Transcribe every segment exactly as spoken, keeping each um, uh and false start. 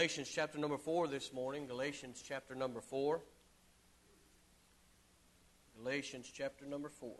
Galatians chapter number four this morning. Galatians chapter number four. Galatians chapter number four.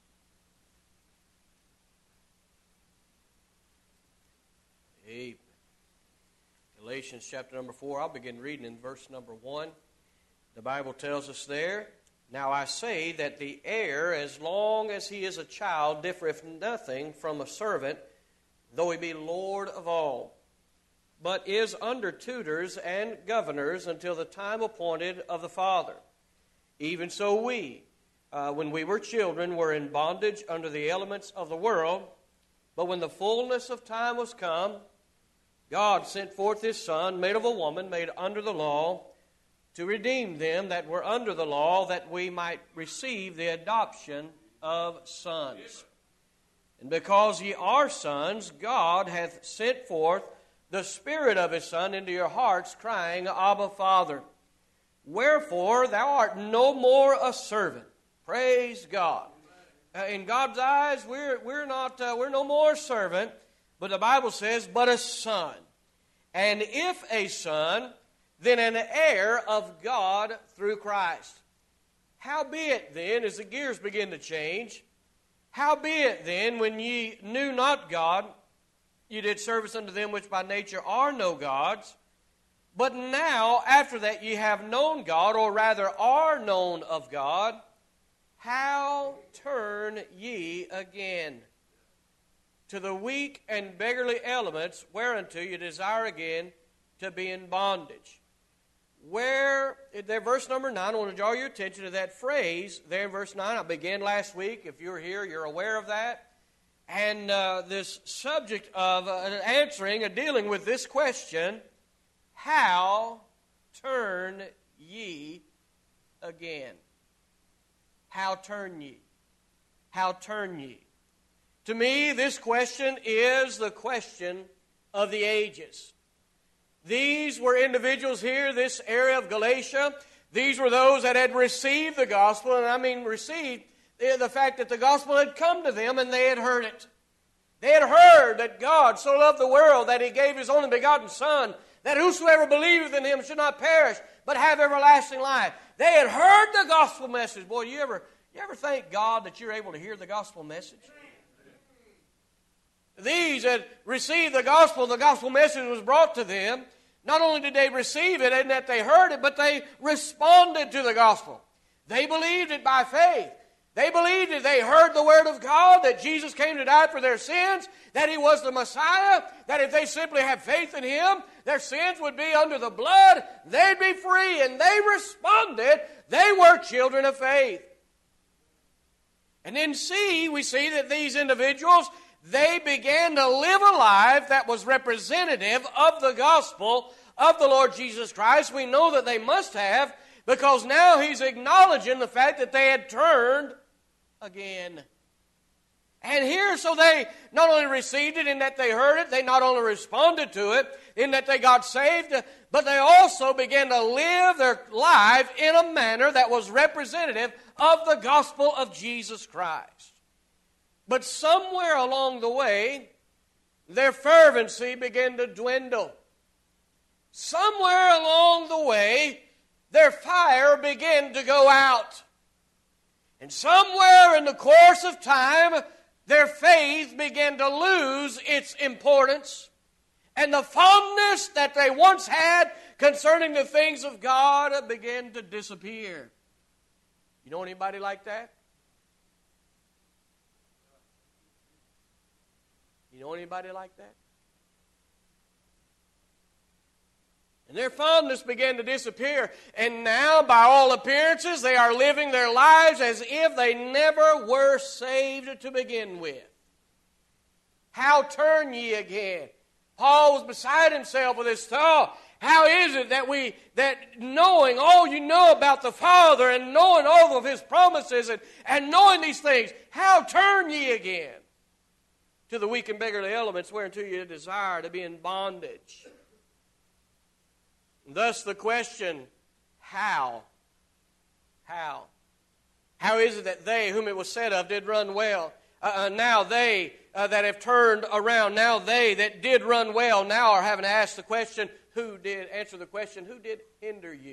Amen. Galatians chapter number four. I'll begin reading in verse number one. The Bible tells us there, "Now I say that the heir, as long as he is a child, differeth nothing from a servant, though he be Lord of all, but is under tutors and governors until the time appointed of the Father. Even so we, uh, when we were children, were in bondage under the elements of the world. But when the fullness of time was come, God sent forth His Son, made of a woman, made under the law, to redeem them that were under the law, that we might receive the adoption of sons. And because ye are sons, God hath sent forth the Spirit of His Son into your hearts, crying, Abba, Father. Wherefore thou art no more a servant." Praise God. Uh, in God's eyes, we're we're not uh, we're no more a servant, but the Bible says, but a son. And if a son, then an heir of God through Christ. Howbeit then, as the gears begin to change, howbeit then, when ye knew not God, you did service unto them which by nature are no gods. But now, after that ye have known God, or rather are known of God, how turn ye again to the weak and beggarly elements whereunto you desire again to be in bondage? Where, there, verse number nine, I want to draw your attention to that phrase there in verse nine. I began last week. If you're here, you're aware of that. And uh, this subject of uh, answering, uh, dealing with this question, how turn ye again? How turn ye? How turn ye? To me, this question is the question of the ages. These were individuals here, this area of Galatia. These were those that had received the gospel, and I mean received the fact that the gospel had come to them and they had heard it. They had heard that God so loved the world that He gave His only begotten Son, that whosoever believeth in Him should not perish, but have everlasting life. They had heard the gospel message. Boy, you ever, you ever thank God that you're able to hear the gospel message? These that received the gospel, the gospel message was brought to them. Not only did they receive it and that they heard it, but they responded to the gospel. They believed it by faith. They believed it. They heard the word of God, that Jesus came to die for their sins, that He was the Messiah, that if they simply had faith in Him, their sins would be under the blood, they'd be free. And they responded. They were children of faith. And then C, we see that these individuals, they began to live a life that was representative of the gospel of the Lord Jesus Christ. We know that they must have, because now He's acknowledging the fact that they had turned again. And here, so they not only received it in that they heard it, they not only responded to it in that they got saved, but they also began to live their life in a manner that was representative of the gospel of Jesus Christ. But somewhere along the way, their fervency began to dwindle. Somewhere along the way, their fire began to go out. And somewhere in the course of time, their faith began to lose its importance. And the fondness that they once had concerning the things of God began to disappear. You know anybody like that? You know anybody like that? And their fondness began to disappear. And now, by all appearances, they are living their lives as if they never were saved to begin with. How turn ye again? Paul was beside himself with this thought. How is it that we, that knowing all you know about the Father and knowing all of His promises and, and knowing these things, how turn ye again to the weak and beggarly elements whereunto you desire to be in bondage? Thus the question, how? How? How is it that they, whom it was said of, did run well? Uh, uh, now they uh, that have turned around, now they that did run well, now are having to ask the question, who did, answer the question, who did hinder you?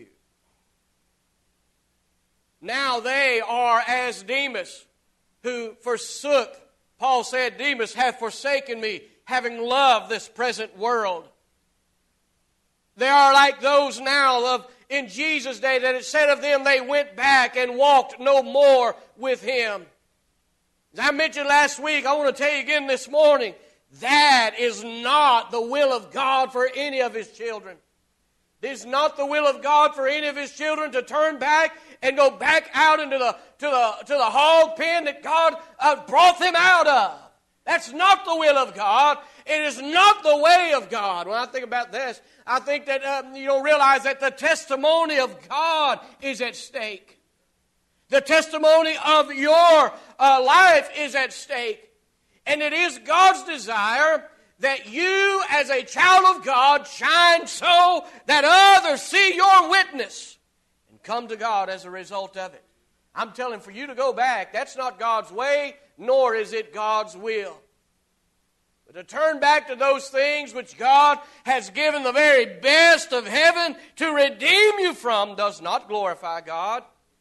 Now they are as Demas, who forsook, Paul said, Demas hath forsaken me, having loved this present world. They are like those now of in Jesus' day that it said of them they went back and walked no more with him. As I mentioned last week, I want to tell you again this morning, that is not the will of God for any of his children. It is not the will of God for any of his children to turn back and go back out into the to the to the hog pen that God uh, brought them out of. That's not the will of God. It is not the way of God. When I think about this, I think that um, you don't realize that the testimony of God is at stake. The testimony of your uh, life is at stake. And it is God's desire that you as a child of God shine so that others see your witness and come to God as a result of it. I'm telling for you to go back, that's not God's way, nor is it God's will. But to turn back to those things which God has given the very best of heaven to redeem you from does not glorify God.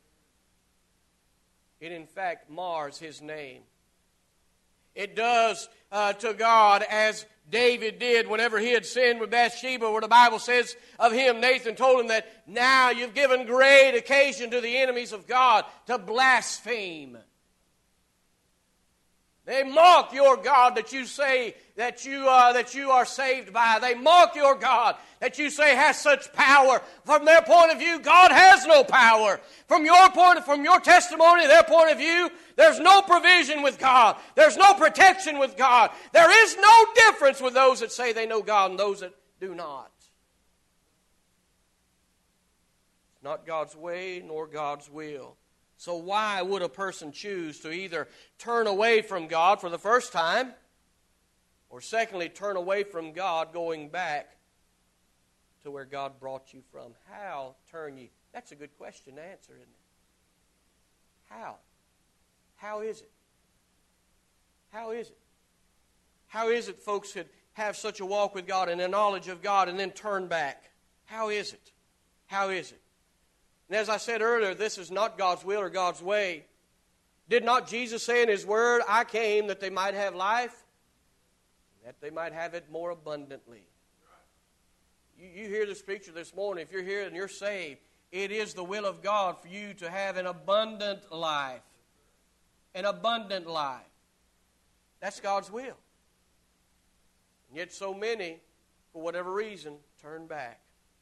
It in fact mars his name. It does uh, to God as David did whenever he had sinned with Bathsheba, where the Bible says of him, Nathan told him that now you've given great occasion to the enemies of God to blaspheme. They mock your God that you say that you uh, that you are saved by. They mock your God that you say has such power. From their point of view, God has no power. From your point, from your testimony, their point of view, there's no provision with God. There's no protection with God. There is no difference with those that say they know God and those that do not. It's not God's way nor God's will. So why would a person choose to either turn away from God for the first time, or secondly, turn away from God going back to where God brought you from? How turn ye? That's a good question to answer, isn't it? How? How is it? How is it? How is it folks could have such a walk with God and a knowledge of God and then turn back? How is it? How is it? And as I said earlier, this is not God's will or God's way. Did not Jesus say in his word, I came that they might have life, that they might have it more abundantly? You, you hear this preacher this morning, if you're here and you're saved, it is the will of God for you to have an abundant life. An abundant life. That's God's will. And yet so many, for whatever reason, turn back.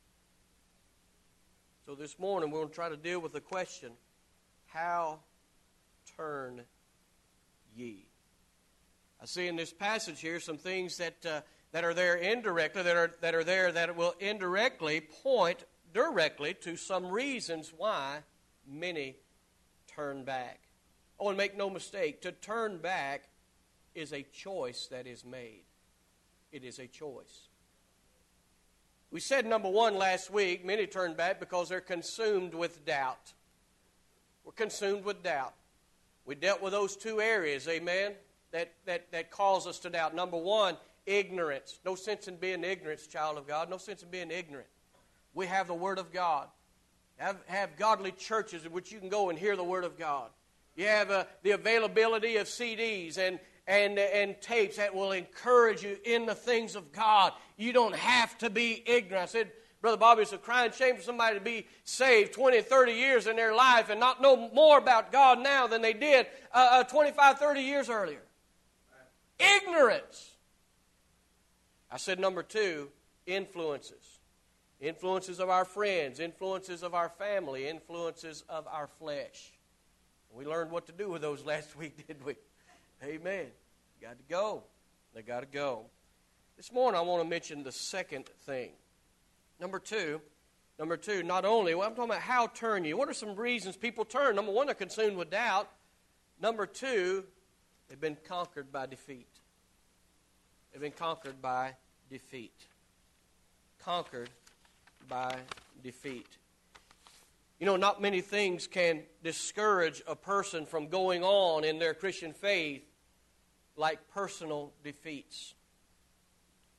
So this morning we're going to try to deal with the question, how turn ye? I see in this passage here some things that uh, that are there indirectly, that are that are there that will indirectly point directly to some reasons why many turn back. Oh, and make no mistake, to turn back is a choice that is made. It is a choice. We said, number one, last week, many turn back because they're consumed with doubt. We're consumed with doubt. We dealt with those two areas, amen, that, that, that cause us to doubt. Number one, ignorance. No sense in being ignorant, child of God. No sense in being ignorant. We have the Word of God. Have, have godly churches in which you can go and hear the Word of God. You have uh, the availability of C Ds and And, and tapes that will encourage you in the things of God. You don't have to be ignorant. I said, Brother Bobby, it's a crying shame for somebody to be saved twenty, thirty years in their life and not know more about God now than they did uh, uh, twenty-five, thirty years earlier. Ignorance. I said number two, influences. Influences of our friends, influences of our family, influences of our flesh. We learned what to do with those last week, didn't we? Amen. Got to go. They got to go. This morning I want to mention the second thing. Number two, number two, not only, well, I'm talking about how turn you. What are some reasons people turn? Number one, they're consumed with doubt. Number two, they've been conquered by defeat. They've been conquered by defeat. Conquered by defeat. You know, not many things can discourage a person from going on in their Christian faith like personal defeats.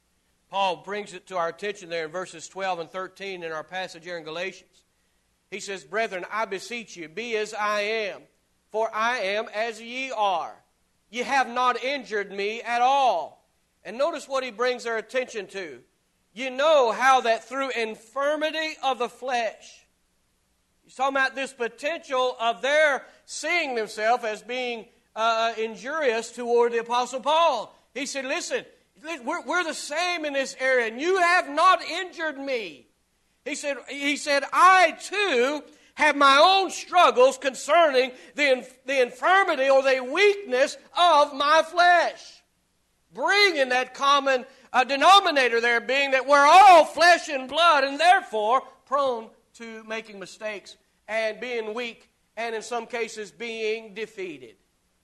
Paul brings it to our attention there in verses twelve and thirteen in our passage here in Galatians. He says, "Brethren, I beseech you, be as I am, for I am as ye are. Ye have not injured me at all." And notice what he brings their attention to. "You know how that through infirmity of the flesh," he's talking about this potential of their seeing themselves as being uh, injurious toward the Apostle Paul. He said, listen, we're, we're the same in this area, and you have not injured me. He said, he said, "I too have my own struggles concerning the, the infirmity or the weakness of my flesh." Bringing that common uh, denominator there being that we're all flesh and blood and therefore prone to making mistakes and being weak and in some cases being defeated.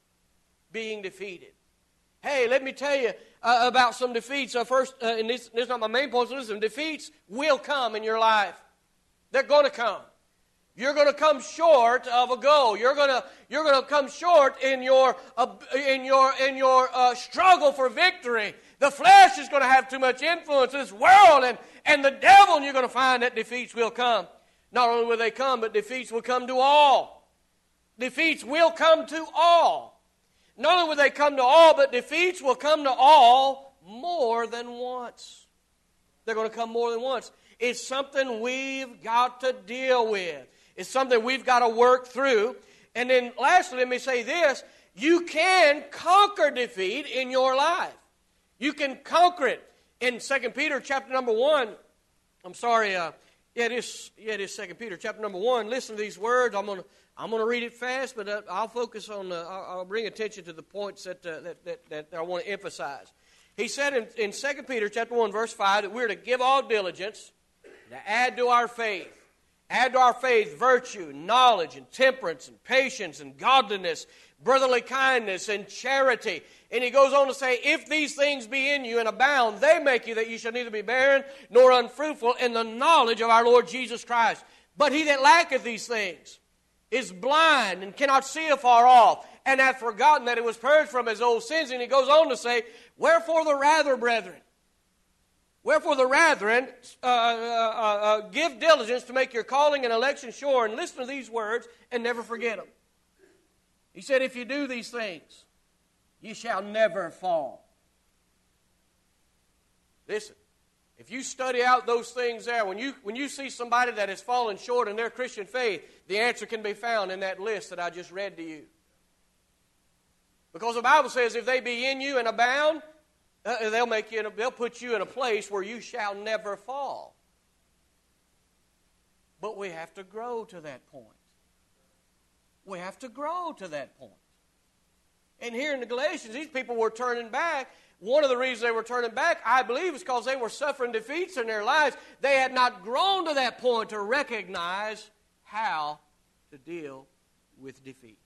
Being defeated. Hey, let me tell you uh, about some defeats. Uh, first, uh, and this, this is not my main point, so listen, defeats will come in your life. They're going to come. You're going to come short of a goal. You're going to you're going to come short in your uh, in your in your uh, struggle for victory. The flesh is going to have too much influence in this world, and and the devil. And you're going to find that defeats will come. Not only will they come, but defeats will come to all. Defeats will come to all. Not only will they come to all, but defeats will come to all more than once. They're going to come more than once. It's something we've got to deal with. It's something we've got to work through. And then lastly, let me say this. You can conquer defeat in your life. You can conquer it. In Second Peter chapter number one, I'm sorry, uh, yeah, it is, yeah, it is Second Peter chapter number one. Listen to these words. I'm going to I'm going to read it fast, but uh, I'll focus on, uh, I'll, I'll bring attention to the points that, uh, that, that, that I want to emphasize. He said in, in Second Peter chapter one, verse five, that we're to give all diligence to add to our faith. Add to our faith virtue, knowledge, and temperance, and patience, and godliness, brotherly kindness, and charity. And he goes on to say, if these things be in you and abound, they make you that you shall neither be barren nor unfruitful in the knowledge of our Lord Jesus Christ. But he that lacketh these things is blind and cannot see afar off, and hath forgotten that it was purged from his old sins. And he goes on to say, wherefore the rather, brethren, Wherefore the brethren, uh, uh, uh, give diligence to make your calling and election sure, and listen to these words and never forget them. He said, if you do these things, you shall never fall. Listen, if you study out those things there, when you, when you see somebody that has fallen short in their Christian faith, the answer can be found in that list that I just read to you. Because the Bible says, if they be in you and abound, Uh, they'll make you. In a, they'll put you in a place where you shall never fall. But we have to grow to that point. We have to grow to that point. And here in the Galatians, these people were turning back. One of the reasons they were turning back, I believe, is because they were suffering defeats in their lives. They had not grown to that point to recognize how to deal with defeat.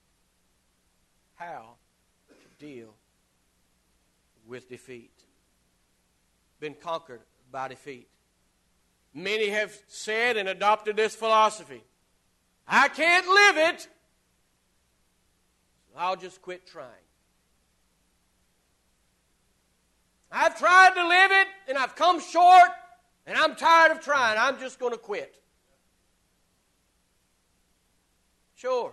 How to deal with defeat. Been conquered by defeat. Many have said and adopted this philosophy. I can't live it, so I'll just quit trying. I've tried to live it, and I've come short, and I'm tired of trying. I'm just going to quit. Sure.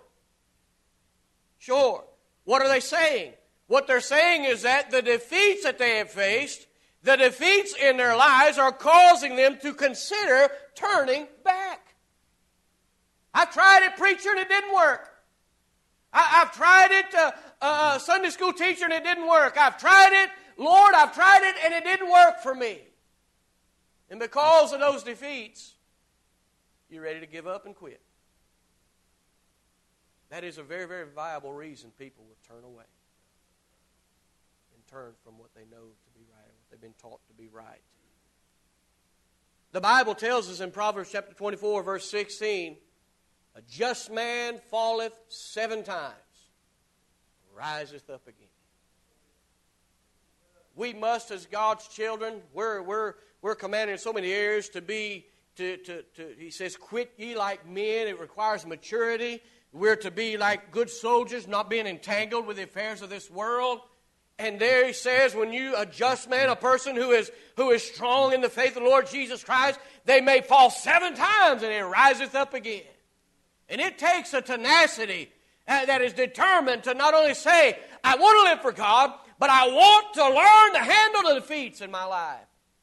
Sure. What are they saying? What they're saying is that the defeats that they have faced, the defeats in their lives are causing them to consider turning back. I've tried it, preacher, and it didn't work. I, I've tried it, uh, uh, Sunday school teacher, and it didn't work. I've tried it, Lord, I've tried it, and it didn't work for me. And because of those defeats, you're ready to give up and quit. That is a very, very viable reason people will turn away. Turn from what they know to be right, or what they've been taught to be right. The Bible tells us in Proverbs chapter twenty-four, verse sixteen, a just man falleth seven times, riseth up again. We must, as God's children, we're we're we're commanded in so many areas to be to to to. He says, "Quit ye like men." It requires maturity. We're to be like good soldiers, not being entangled with the affairs of this world. And there he says, when you, a just man, a person who is who is strong in the faith of the Lord Jesus Christ, they may fall seven times and it riseth up again. And it takes a tenacity uh, that is determined to not only say, I want to live for God, but I want to learn to handle the defeats in my life.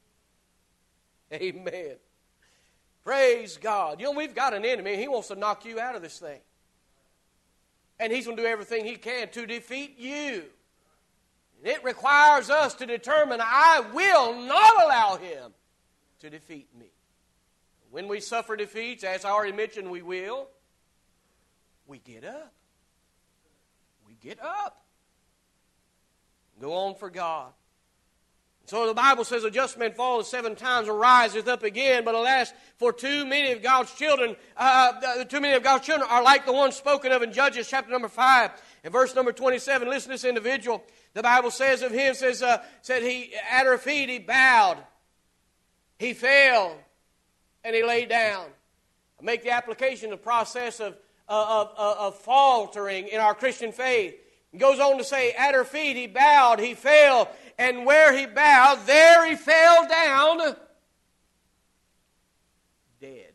Amen. Praise God. You know, we've got an enemy. He wants to knock you out of this thing. And he's going to do everything he can to defeat you. And it requires us to determine, I will not allow him to defeat me. When we suffer defeats, as I already mentioned, we will, we get up. We get up. Go on for God. So the Bible says, a just man falleth seven times and riseth up again. But alas, for too many of God's children, uh, too many of God's children are like the ones spoken of in Judges chapter number five. In verse number twenty-seven, listen to this individual. The Bible says of him, says, uh, said he, at her feet he bowed. He fell and he lay down. I make the application, the process of, of, of, of faltering in our Christian faith. He goes on to say, at her feet he bowed, he fell, and where he bowed, there he fell down dead.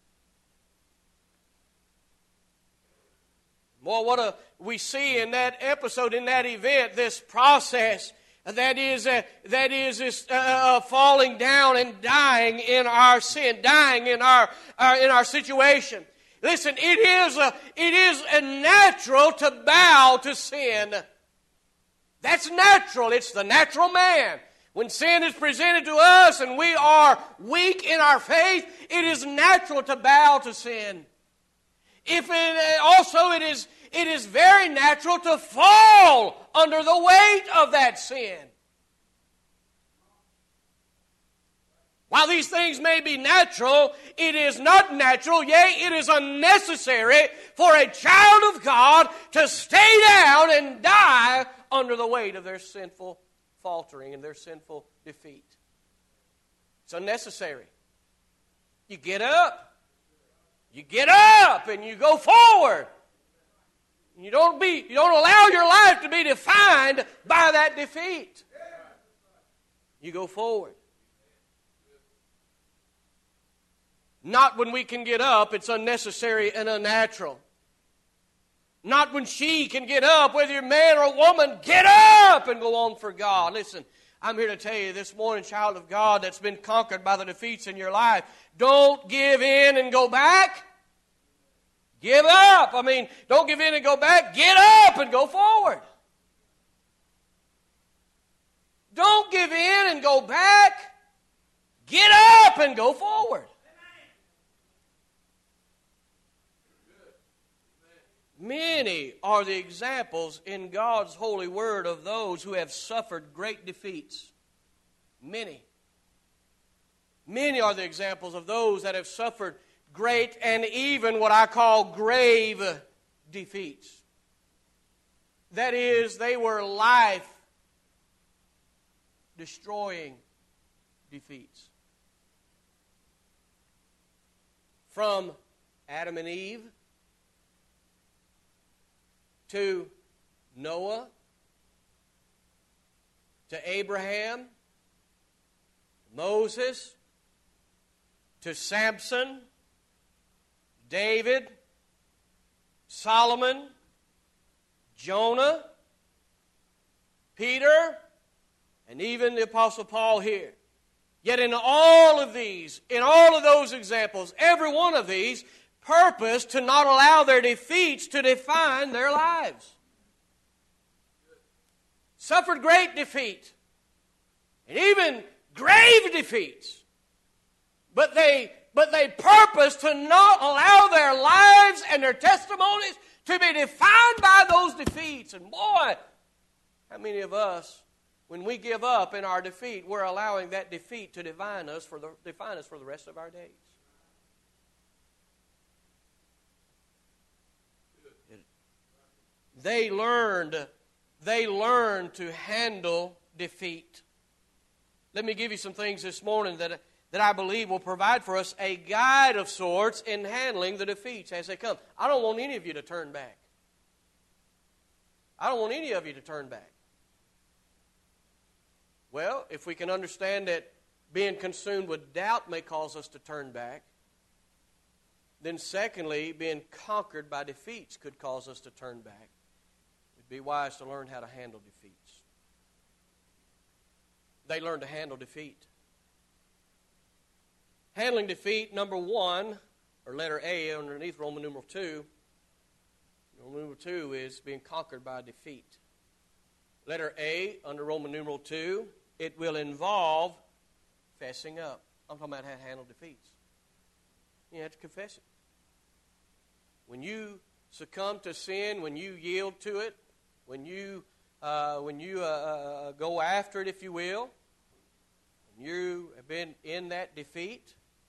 Boy, what a, we see in that episode, in that event, this process that is uh, that is this uh, falling down and dying in our sin, dying in our, our in our situation. Listen, it is a, it is a natural to bow to sin. That's natural. It's the natural man. When sin is presented to us and we are weak in our faith, it is natural to bow to sin. If it, also it is it is very natural to fall under the weight of that sin. While these things may be natural, it is not natural, yea, it is unnecessary for a child of God to stay down and die under the weight of their sinful faltering and their sinful defeat. It's unnecessary. You get up. You get up and you go forward. You don't be, you don't allow your life to be defined by that defeat. You go forward. Not when we can get up, it's unnecessary and unnatural. Not when she can get up, whether you're a man or a woman, get up and go on for God. Listen, I'm here to tell you this morning, child of God that's been conquered by the defeats in your life, don't give in and go back. Give up. I mean, don't give in and go back. Get up and go forward. Don't give in and go back. Get up and go forward. Many are the examples in God's holy word of those who have suffered great defeats. Many. Many are the examples of those that have suffered great and even what I call grave defeats. That is, they were life-destroying defeats. From Adam and Eve to Noah, to Abraham, Moses, to Samson, David, Solomon, Jonah, Peter, and even the Apostle Paul here. Yet in all of these, in all of those examples, every one of these purpose to not allow their defeats to define their lives. Suffered great defeat, and even grave defeats. But they, but they purpose to not allow their lives and their testimonies to be defined by those defeats. And boy, how many of us, when we give up in our defeat, we're allowing that defeat to define us for the, define us for the rest of our days. They learned, they learned to handle defeat. Let me give you some things this morning that, that I believe will provide for us a guide of sorts in handling the defeats as they come. I don't want any of you to turn back. I don't want any of you to turn back. Well, if we can understand that being consumed with doubt may cause us to turn back, then secondly, being conquered by defeats could cause us to turn back. It'd be wise to learn how to handle defeats. They learn to handle defeat. Handling defeat, number one, or letter A underneath Roman numeral two, Roman numeral two is being conquered by defeat. Letter A under Roman numeral two, it will involve fessing up. I'm talking about how to handle defeats. You have to confess it. When you succumb to sin, when you yield to it, when you uh, when you uh, uh, go after it, if you will, when you have been in that defeat,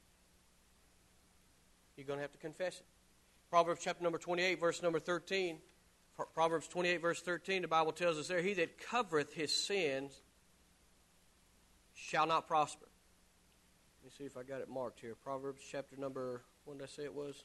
you're going to have to confess it. Proverbs chapter number twenty-eight, verse number thirteen. Proverbs twenty-eight, verse thirteen, the Bible tells us there, he that covereth his sins shall not prosper. Let me see if I got it marked here. Proverbs chapter number, what did I say it was?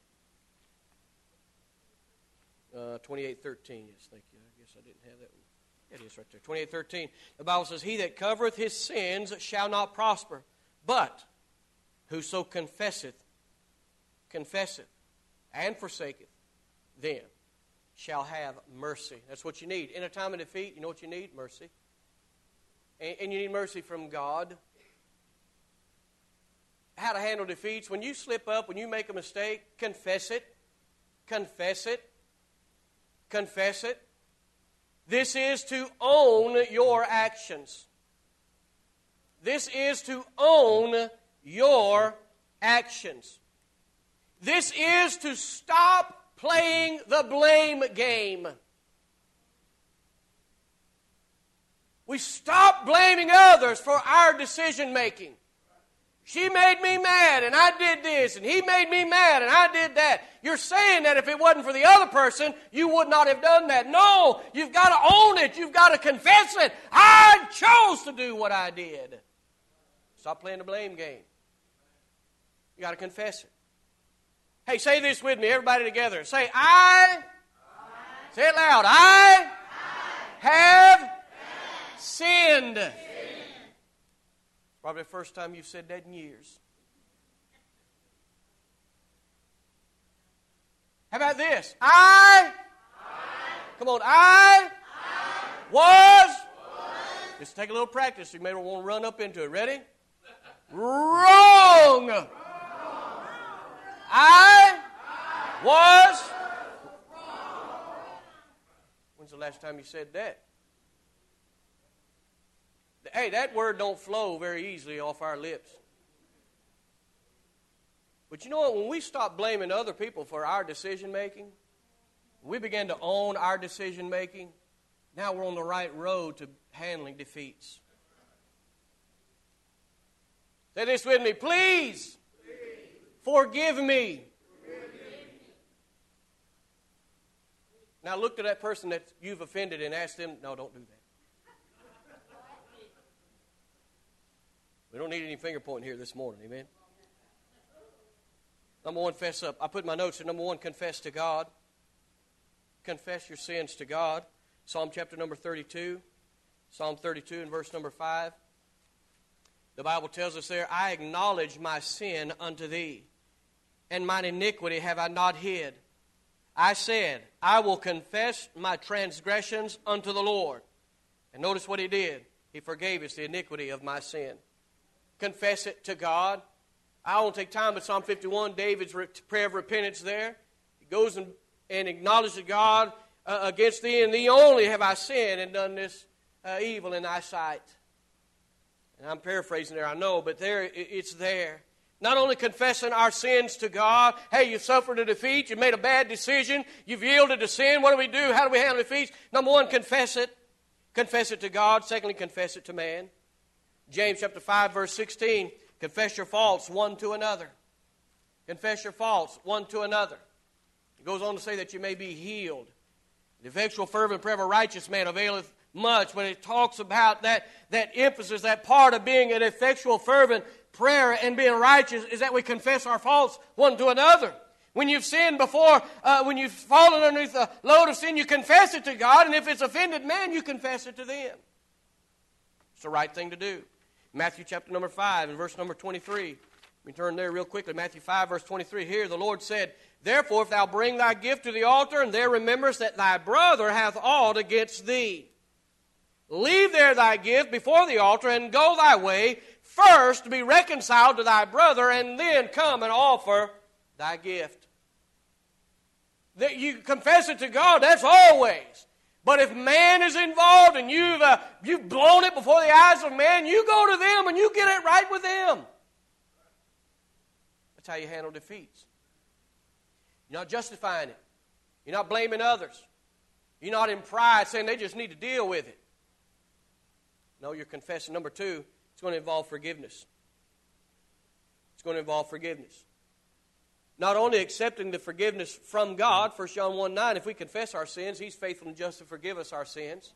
Uh, twenty-eight thirteen, yes, thank you. I guess I didn't have that one. It is right there. twenty-eight thirteen. The Bible says, he that covereth his sins shall not prosper, but whoso confesseth, confesseth, and forsaketh, them shall have mercy. That's what you need. In a time of defeat, you know what you need? Mercy. And, and you need mercy from God. How to handle defeats. When you slip up, when you make a mistake, confess it. Confess it. Confess it. This is to own your actions. This is to own your actions. This is to stop playing the blame game. We stop blaming others for our decision making. She made me mad and I did this, and he made me mad and I did that. You're saying that if it wasn't for the other person, you would not have done that. No, you've got to own it. You've got to confess it. I chose to do what I did. Stop playing the blame game. You got to confess it. Hey, say this with me, everybody together. Say, I, I say it loud, I, I have, have sinned. sinned. Probably the first time you've said that in years. How about this? I, I come on, I, I was, was, just take a little practice. You may want to run up into it. Ready? Wrong. Wrong. I, I was. Wrong. When's the last time you said that? Hey, that word don't flow very easily off our lips. But you know what? When we stop blaming other people for our decision making, we begin to own our decision making, now we're on the right road to handling defeats. Say this with me. Please, Please. Forgive, me. forgive me. Now look to that person that you've offended and ask them, no, don't do that. We don't need any finger pointing here this morning, amen? Number one, fess up. I put my notes here. Number one, confess to God. Confess your sins to God. Psalm chapter number thirty-two. Psalm thirty-two and verse number five. The Bible tells us there, I acknowledge my sin unto thee, and mine iniquity have I not hid. I said, I will confess my transgressions unto the Lord. And notice what he did. He forgave us the iniquity of my sin. Confess it to God. I won't take time, but Psalm fifty-one, David's prayer of repentance there. He goes and, and acknowledges God uh, against thee, and thee only have I sinned and done this uh, evil in thy sight. And I'm paraphrasing there, I know, but there it's there. Not only confessing our sins to God. Hey, you suffered a defeat. You made a bad decision. You've yielded to sin. What do we do? How do we handle defeats? Number one, confess it. Confess it to God. Secondly, confess it to man. James chapter five, verse sixteen, confess your faults one to another. Confess your faults one to another. It goes on to say that you may be healed. The effectual fervent prayer of a righteous man availeth much. When it talks about that, that emphasis, that part of being an effectual fervent prayer and being righteous is that we confess our faults one to another. When you've sinned before, uh, when you've fallen underneath the load of sin, you confess it to God, and if it's offended man, you confess it to them. It's the right thing to do. Matthew chapter number five and verse number twenty-three. Let me turn there real quickly. Matthew five, verse twenty-three. Here the Lord said, Therefore, if thou bring thy gift to the altar, and there rememberest that thy brother hath aught against thee, leave there thy gift before the altar, and go thy way, first to be reconciled to thy brother, and then come and offer thy gift. That you confess it to God, that's always. But if man is involved and you've, uh, you've blown it before the eyes of man, you go to them and you get it right with them. That's how you handle defeats. You're not justifying it. You're not blaming others. You're not in pride saying they just need to deal with it. No, you're confessing. Number two, it's going to involve forgiveness. It's going to involve forgiveness. Not only accepting the forgiveness from God, First John one nine, if we confess our sins, He's faithful and just to forgive us our sins.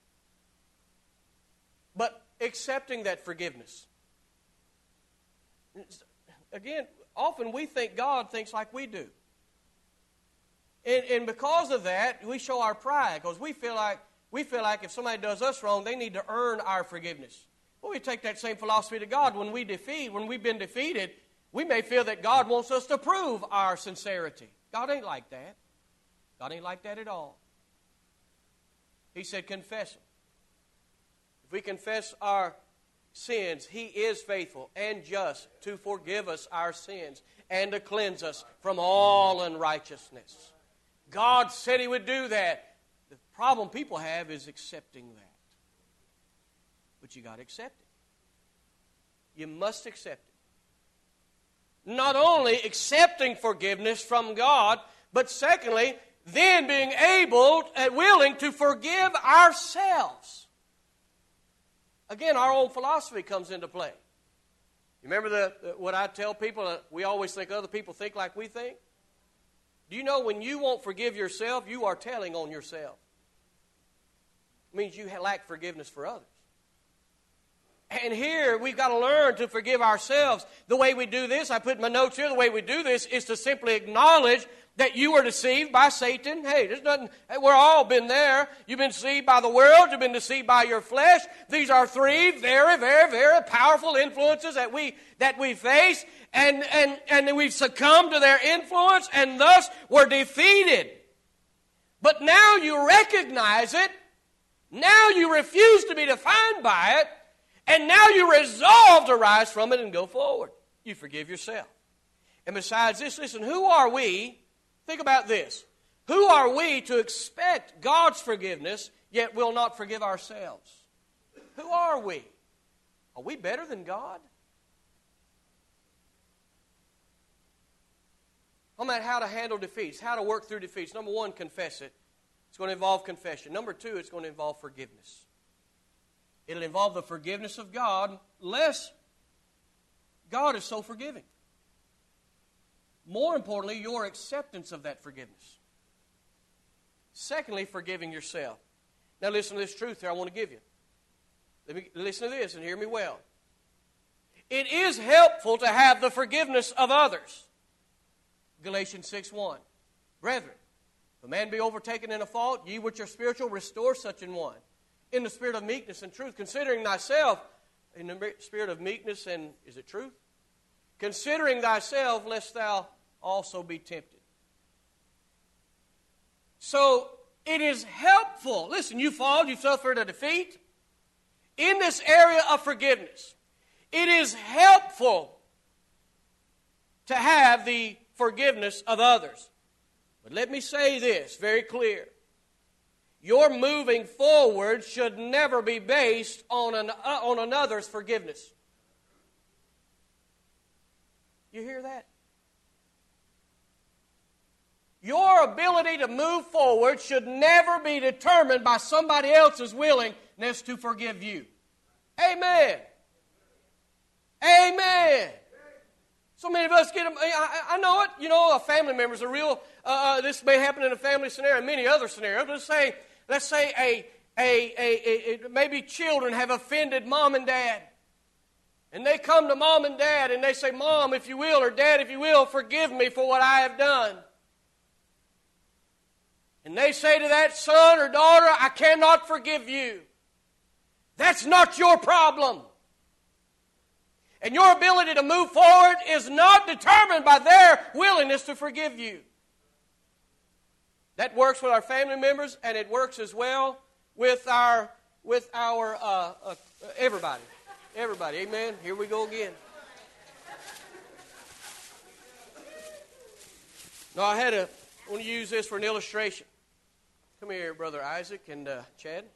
But accepting that forgiveness. Again, often we think God thinks like we do. And, and because of that, we show our pride, because we feel like we feel like if somebody does us wrong, they need to earn our forgiveness. Well, we take that same philosophy to God. When we defeat, when we've been defeated, we may feel that God wants us to prove our sincerity. God ain't like that. God ain't like that at all. He said, confess them. If we confess our sins, He is faithful and just to forgive us our sins and to cleanse us from all unrighteousness. God said He would do that. The problem people have is accepting that. But you got to accept it. You must accept it. Not only accepting forgiveness from God, but secondly, then being able and willing to forgive ourselves. Again, our own philosophy comes into play. You remember the, what I tell people? Uh, we always think other people think like we think. Do you know when you won't forgive yourself, you are telling on yourself? It means you lack forgiveness for others. And here, we've got to learn to forgive ourselves. The way we do this, I put in my notes here, the way we do this is to simply acknowledge that you were deceived by Satan. Hey, there's nothing, hey, we're all been there. You've been deceived by the world. You've been deceived by your flesh. These are three very, very, very powerful influences that we that we face. And, and, and we've succumbed to their influence, and thus we're defeated. But now you recognize it. Now you refuse to be defined by it. And now you resolve to rise from it and go forward. You forgive yourself. And besides this, listen, who are we? Think about this. Who are we to expect God's forgiveness, yet will not forgive ourselves? Who are we? Are we better than God? How about how to handle defeats, how to work through defeats? Number one, confess it. It's going to involve confession. Number two, it's going to involve forgiveness. It'll involve the forgiveness of God, lest God is so forgiving. More importantly, your acceptance of that forgiveness. Secondly, forgiving yourself. Now listen to this truth here I want to give you. Let me listen to this and hear me well. It is helpful to have the forgiveness of others. Galatians six one. Brethren, if a man be overtaken in a fault, ye which are spiritual, restore such an one. In the spirit of meekness and truth, considering thyself, in the spirit of meekness and, is it truth? Considering thyself, lest thou also be tempted. So, it is helpful. Listen, you fall, you suffered a defeat. In this area of forgiveness, it is helpful to have the forgiveness of others. But let me say this very clear. Your moving forward should never be based on, an, uh, on another's forgiveness. You hear that? Your ability to move forward should never be determined by somebody else's willingness to forgive you. Amen. Amen. So many of us get them. I, I know it. You know, a family member is a real. Uh, this may happen in a family scenario, and many other scenarios. Let's say, let's say a, a, a, a maybe children have offended mom and dad, and they come to mom and dad and they say, "Mom, if you will, or Dad, if you will, forgive me for what I have done." And they say to that son or daughter, "I cannot forgive you." That's not your problem. And your ability to move forward is not determined by their willingness to forgive you. That works with our family members, and it works as well with our with our uh, uh, everybody. Everybody, amen. Here we go again. Now, I had a, I want to use this for an illustration. Come here, Brother Isaac and uh, Chad.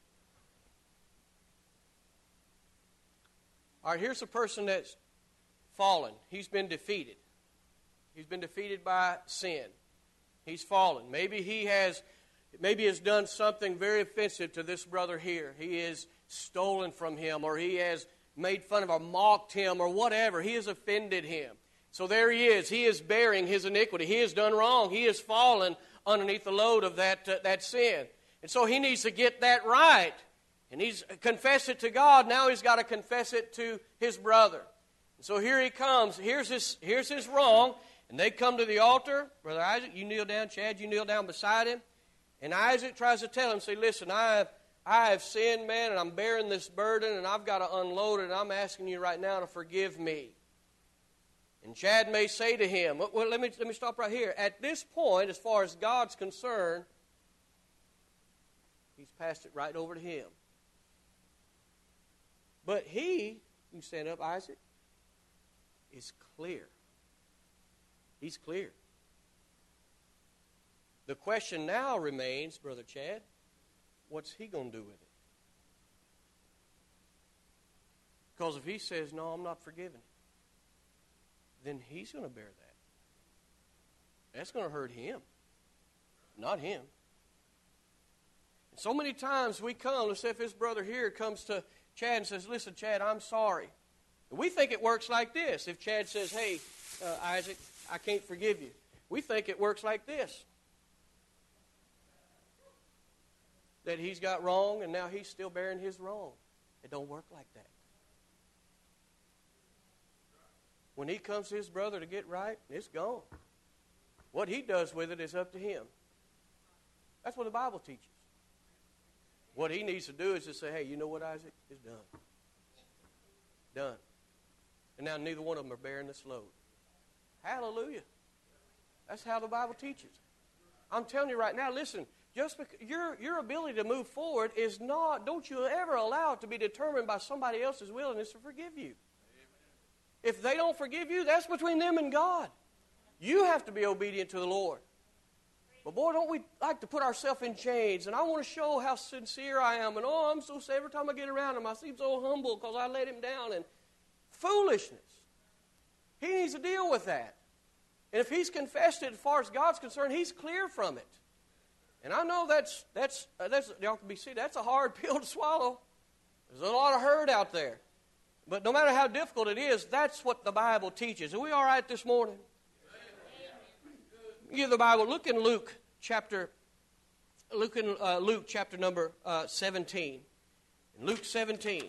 All right, here's a person that's fallen. He's been defeated. He's been defeated by sin. He's fallen. Maybe he has, maybe has done something very offensive to this brother here. He has stolen from him, or he has made fun of or mocked him, or whatever. He has offended him. So there he is. He is bearing his iniquity. He has done wrong. He has fallen underneath the load of that uh, that sin. And so he needs to get that right. And he's confessed it to God. Now he's got to confess it to his brother. And so here he comes. Here's his, here's his wrong. And they come to the altar. Brother Isaac, you kneel down. Chad, you kneel down beside him. And Isaac tries to tell him, say, listen, I have, I have sinned, man, and I'm bearing this burden, and I've got to unload it, and I'm asking you right now to forgive me. And Chad may say to him, well, let me, let me stop right here. At this point, as far as God's concerned, he's passed it right over to him. But he, you stand up, Isaac, is clear. He's clear. The question now remains, Brother Chad, what's he going to do with it? Because if he says, no, I'm not forgiven, then he's going to bear that. That's going to hurt him, not him. And so many times we come, let's say if this brother here comes to Chad and says, listen, Chad, I'm sorry. And we think it works like this. If Chad says, hey, uh, Isaac, I can't forgive you. We think it works like this. That he's got wrong and now he's still bearing his wrong. It don't work like that. When he comes to his brother to get right, it's gone. What he does with it is up to him. That's what the Bible teaches. What he needs to do is just say, hey, you know what, Isaac? It's done. Done. And now neither one of them are bearing this load. Hallelujah. That's how the Bible teaches. I'm telling you right now, listen, just because your, your ability to move forward is not, don't you ever allow it to be determined by somebody else's willingness to forgive you. If they don't forgive you, that's between them and God. You have to be obedient to the Lord. But boy, don't we like to put ourselves in chains. And I want to show how sincere I am. And oh, I'm so sad every time I get around him. I seem so humble because I let him down. And foolishness. He needs to deal with that. And if he's confessed it as far as God's concerned, he's clear from it. And I know that's, that's, uh, that's y'all can be see, that's a hard pill to swallow. There's a lot of hurt out there. But no matter how difficult it is, that's what the Bible teaches. Are we all right this morning? Give the Bible. Look in Luke chapter. Luke in uh, Luke chapter number uh, seventeen. In Luke seventeen.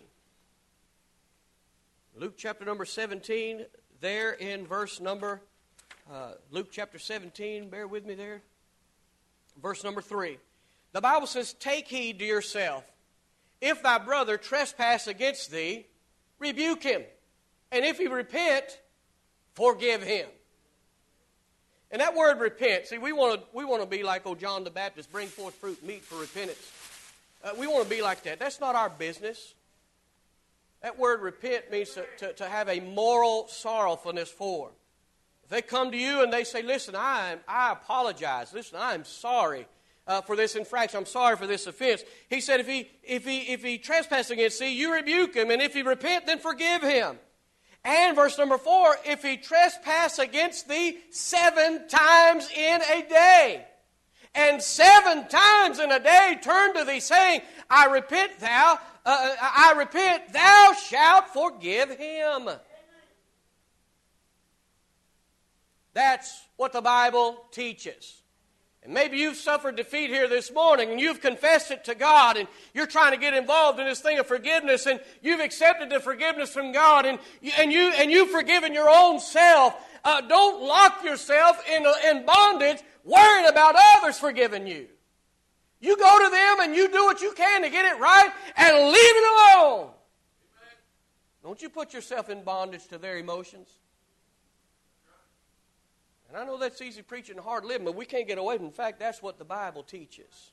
Luke chapter number seventeen. There in verse number. Uh, Luke chapter seventeen. Bear with me there. Verse number three. The Bible says, "Take heed to yourself. If thy brother trespass against thee, rebuke him, and if he repent, forgive him." And that word repent, see, we want to we want to be like old John the Baptist, bring forth fruit meet for repentance. Uh, we want to be like that. That's not our business. That word repent means to, to, to have a moral sorrowfulness for. If they come to you and they say, listen, I, I apologize. Listen, I'm sorry uh, for this infraction. I'm sorry for this offense. He said if he, if he, if he trespass against thee, you rebuke him. And if he repent, then forgive him. And verse number four, if he trespass against thee seven times in a day, and seven times in a day turn to thee, saying, I repent thou, uh, I repent, thou shalt forgive him. That's what the Bible teaches. And maybe you've suffered defeat here this morning and you've confessed it to God and you're trying to get involved in this thing of forgiveness and you've accepted the forgiveness from God and you, and, you, and you've forgiven your own self. Uh, don't lock yourself in, in bondage worrying about others forgiving you. You go to them and you do what you can to get it right and leave it alone. Amen. Don't you put yourself in bondage to their emotions. And I know that's easy preaching and hard living, but we can't get away from it. In fact, that's what the Bible teaches.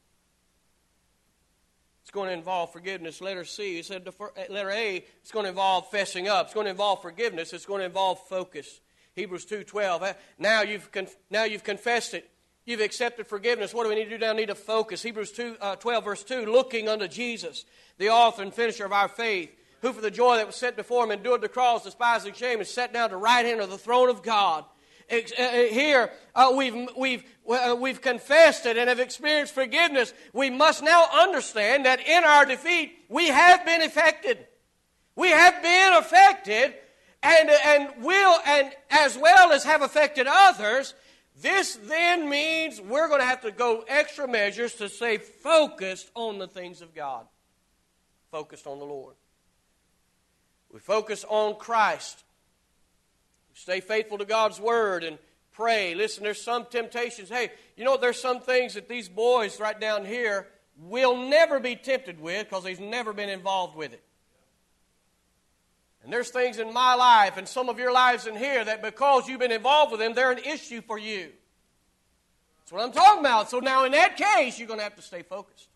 It's going to involve forgiveness. Letter C, it said the letter A, it's going to involve fessing up. It's going to involve forgiveness. It's going to involve focus. Hebrews two twelve. Now you've conf- now you've confessed it. You've accepted forgiveness. What do we need to do now? We need to focus. Hebrews two, uh, twelve, verse two, looking unto Jesus, the author and finisher of our faith, who for the joy that was set before him endured the cross, despising shame, and sat down at the right hand of the throne of God. Here, uh, we've, we've, uh, we've confessed it and have experienced forgiveness. We must now understand that in our defeat, we have been affected. We have been affected and, and will, and as well as have affected others. This then means we're going to have to go extra measures to stay focused on the things of God. Focused on the Lord. We focus on Christ. Stay faithful to God's Word and pray. Listen, there's some temptations. Hey, you know, there's some things that these boys right down here will never be tempted with because they've never been involved with it. And there's things in my life and some of your lives in here that because you've been involved with them, they're an issue for you. That's what I'm talking about. So now in that case, you're going to have to stay focused.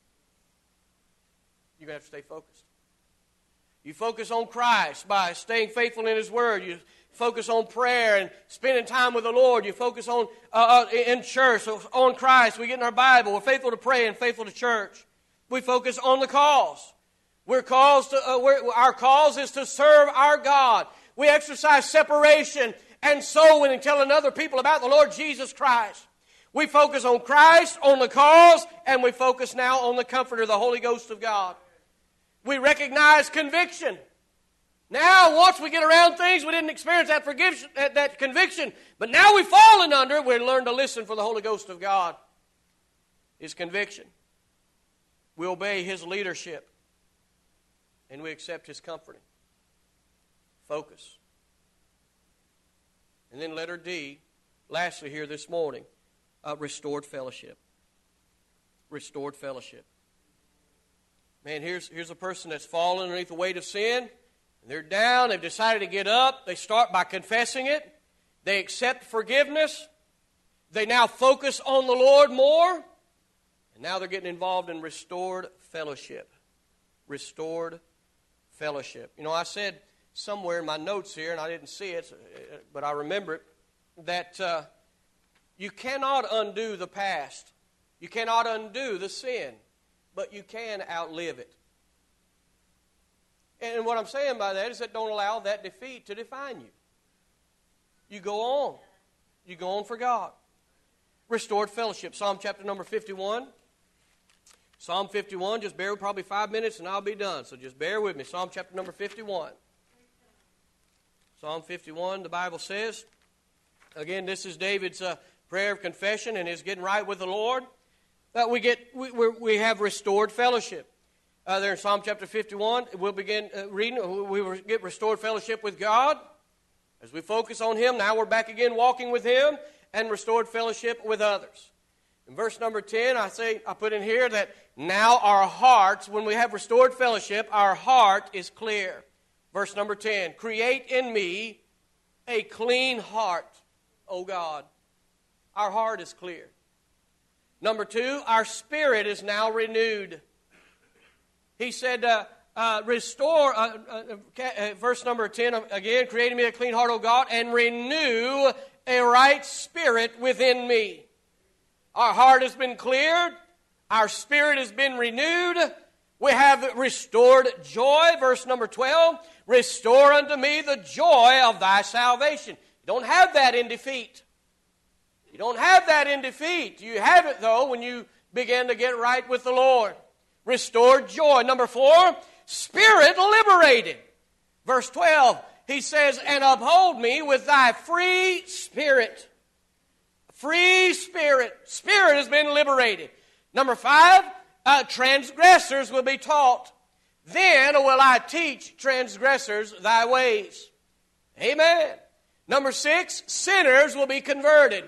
You're going to have to stay focused. You focus on Christ by staying faithful in His Word. You focus on prayer and spending time with the Lord. You focus on uh, uh, in church, so on Christ. We get in our Bible. We're faithful to pray and faithful to church. We focus on the cause. We're called to, uh, we're, our cause is to serve our God. We exercise separation and soul winning, telling other people about the Lord Jesus Christ. We focus on Christ, on the cause, and we focus now on the Comforter, the Holy Ghost of God. We recognize conviction. Now, once we get around things, we didn't experience that forgiveness, that, that conviction, but now we've fallen under it. We learn to listen for the Holy Ghost of God. His conviction. We obey His leadership, and we accept His comforting. Focus. And then letter D, lastly here this morning, uh, restored fellowship. Restored fellowship. Man, here's, here's a person that's fallen underneath the weight of sin. They're down. They've decided to get up. They start by confessing it. They accept forgiveness. They now focus on the Lord more. And now they're getting involved in restored fellowship. Restored fellowship. You know, I said somewhere in my notes here, and I didn't see it, but I remember it, that uh, you cannot undo the past. You cannot undo the sin, but you can outlive it. And what I'm saying by that is that don't allow that defeat to define you. You go on. You go on for God. Restored fellowship. Psalm chapter number fifty-one. Psalm fifty-one. Just bear with probably five minutes and I'll be done. So just bear with me. Psalm chapter number fifty-one. Psalm fifty-one, the Bible says, again, this is David's uh, prayer of confession and his getting right with the Lord. That we get, we, we have restored fellowship. Uh, there in Psalm chapter fifty-one, we'll begin uh, reading. We will get restored fellowship with God. As we focus on Him, now we're back again walking with Him and restored fellowship with others. In verse number ten, I say, I put in here that now our hearts, when we have restored fellowship, our heart is clear. Verse number ten, create in me a clean heart, O God. Our heart is clear. Number two, our spirit is now renewed. He said, uh, uh, restore, uh, uh, uh, verse number ten, again, create me a clean heart, O God, and renew a right spirit within me. Our heart has been cleared. Our spirit has been renewed. We have restored joy. Verse number twelve, restore unto me the joy of thy salvation. You don't have that in defeat. You don't have that in defeat. You have it, though, when you begin to get right with the Lord. Restored joy. Number four, spirit liberated. Verse twelve, he says, and uphold me with thy free spirit. Free spirit. Spirit has been liberated. Number five, uh, transgressors will be taught. Then will I teach transgressors thy ways. Amen. Number six, sinners will be converted.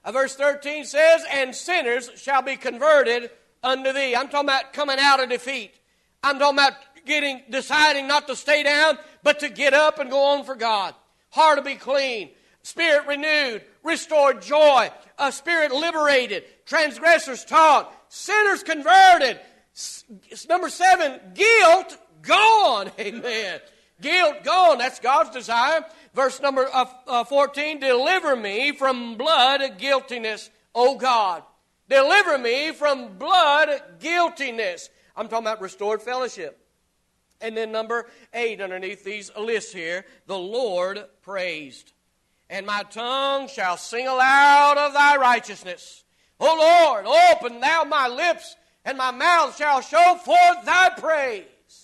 Uh, verse thirteen says, and sinners shall be converted unto thee. I'm talking about coming out of defeat. I'm talking about getting, deciding not to stay down, but to get up and go on for God. Heart to be clean, spirit renewed, restored joy, a spirit liberated, transgressors taught, sinners converted. S- number seven, guilt gone. Amen. Guilt gone. That's God's desire. Verse number uh, uh, fourteen, deliver me from blood guiltiness, O God. Deliver me from blood guiltiness. I'm talking about restored fellowship. And then number eight underneath these lists here, the Lord praised. And my tongue shall sing aloud of thy righteousness. O Lord, open thou my lips, and my mouth shall show forth thy praise.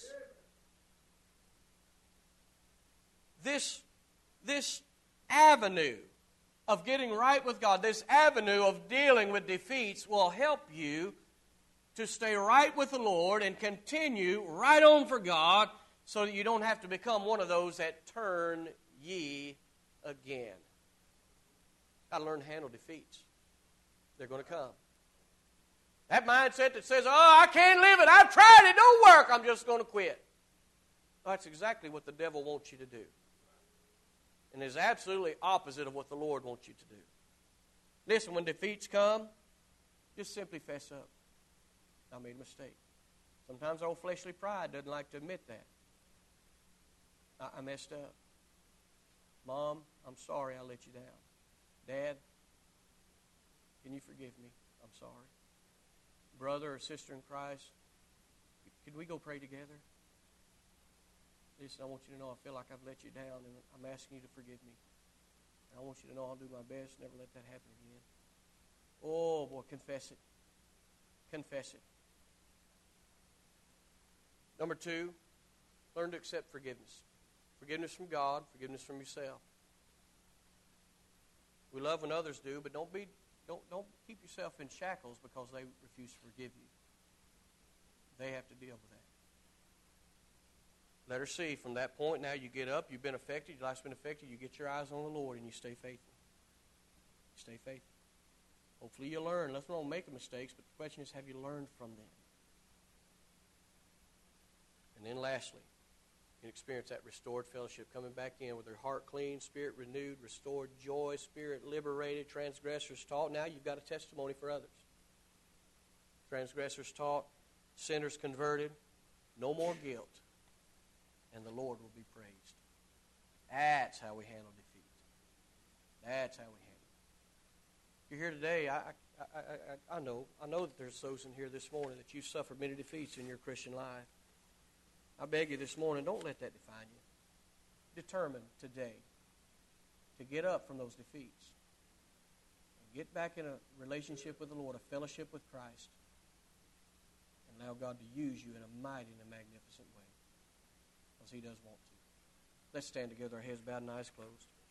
This, this avenue of getting right with God, this avenue of dealing with defeats will help you to stay right with the Lord and continue right on for God so that you don't have to become one of those that turn ye again. Got to learn to handle defeats. They're going to come. That mindset that says, oh, I can't live it. I've tried it. Don't work. I'm just going to quit. Well, that's exactly what the devil wants you to do. And is absolutely opposite of what the Lord wants you to do. Listen, when defeats come, just simply fess up. I made a mistake. Sometimes our old fleshly pride doesn't like to admit that. I, I messed up. Mom, I'm sorry I let you down. Dad, can you forgive me? I'm sorry. Brother or sister in Christ, could we go pray together? Listen, I want you to know I feel like I've let you down, and I'm asking you to forgive me. And I want you to know I'll do my best, never let that happen again. Oh, boy, confess it. Confess it. Number two, learn to accept forgiveness. Forgiveness from God, forgiveness from yourself. We love when others do, but don't be don't don't keep yourself in shackles because they refuse to forgive you. They have to deal with that. Let her see. From that point, now you get up, you've been affected, your life's been affected, you get your eyes on the Lord and you stay faithful. You stay faithful. Hopefully you learn. Let's not make mistakes, but the question is, have you learned from them? And then lastly, you can experience that restored fellowship, coming back in with their heart clean, spirit renewed, restored joy, spirit liberated, transgressors taught. Now you've got a testimony for others. Transgressors taught, sinners converted, no more guilt, and the Lord will be praised. That's how we handle defeat. That's how we handle it. If you're here today, I, I, I, I know, I know that there's those in here this morning that you've suffered many defeats in your Christian life. I beg you this morning, don't let that define you. Determine today to get up from those defeats and get back in a relationship with the Lord, a fellowship with Christ, and allow God to use you in a mighty and a magnificent way, because He does want to. Let's stand together, our heads bowed and eyes closed.